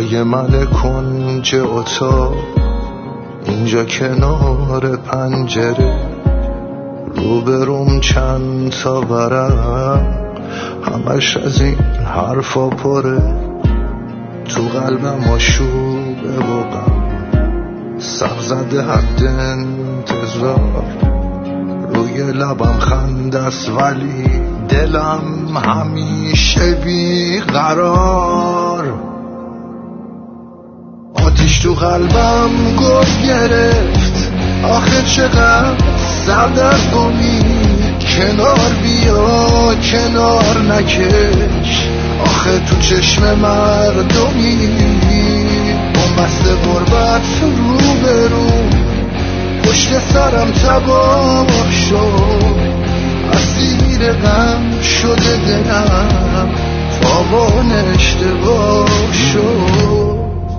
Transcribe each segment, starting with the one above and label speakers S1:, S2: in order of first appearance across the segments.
S1: جای من کنج اتاق، اینجا کنار پنجره، روبروم چند تا ورق، همش از این حرفا پره. تو قلبم آشوبه و غم، سر زده حد انتظار، روی لبم خنده است ولی دلم همیشه بیقرار. آتیش تو قلبم گل گرفت، آخه چقدر سردرگمی، کنار بیا کنار نکش، آخه تو چشم مردمی، بنبست غربت رو به رو، پشت سرم تباه شد، اسیر غم شده دلم، تاوان اشتباه شد.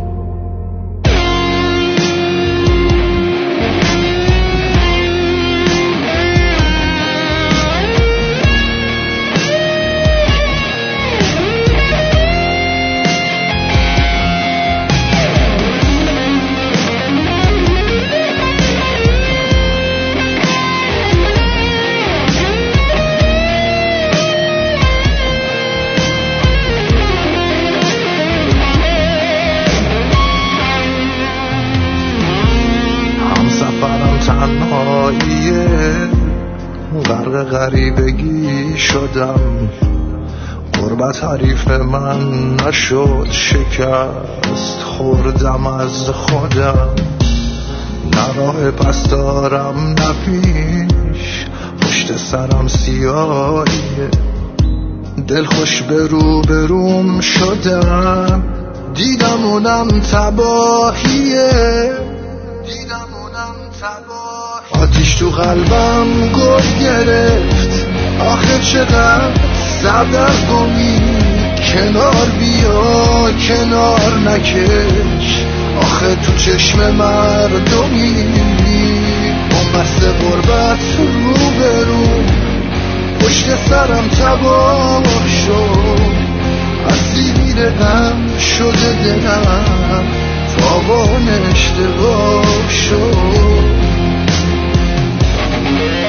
S1: تنهاییه، غرق غریبگی شدم، غربت حریف من نشد، شکست خوردم از خودم، نه راه پس دارم نه پیش، پشت سرم سیاهیه، دلخوش به روبروم شدم، دیدم اونم تباهیه، آتیش تو قلبم گل گرفت، آخه چقدر سردرگمی، کنار بیا کنار نکش، آخه تو چشم مردمی، بنبست غربت رو به رو، پشت سرم تباه شد، اسیر غم شده دلم، تاوان اشتباه شد.